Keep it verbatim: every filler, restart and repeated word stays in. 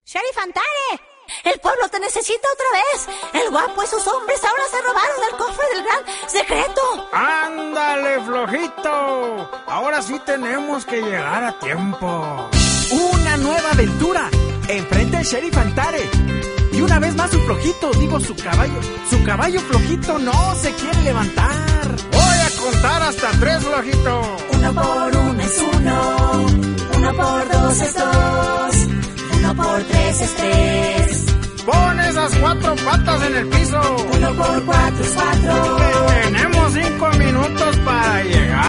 Sheriff Antare, el pueblo te necesita otra vez. El guapo y sus hombres ahora se robaron el cofre del gran secreto. ¡Ándale, flojito! Ahora sí tenemos que llegar a tiempo. Una nueva aventura. Enfrente al Sheriff Antare. Y una vez más su flojito, digo su caballo. Su caballo flojito no se quiere levantar. Voy a contar hasta tres, flojito. Uno por uno es uno. Uno por dos es dos. Uno por tres es tres. Pon esas cuatro patas en el piso. Uno por cuatro es cuatro. Tenemos cinco minutos para llegar.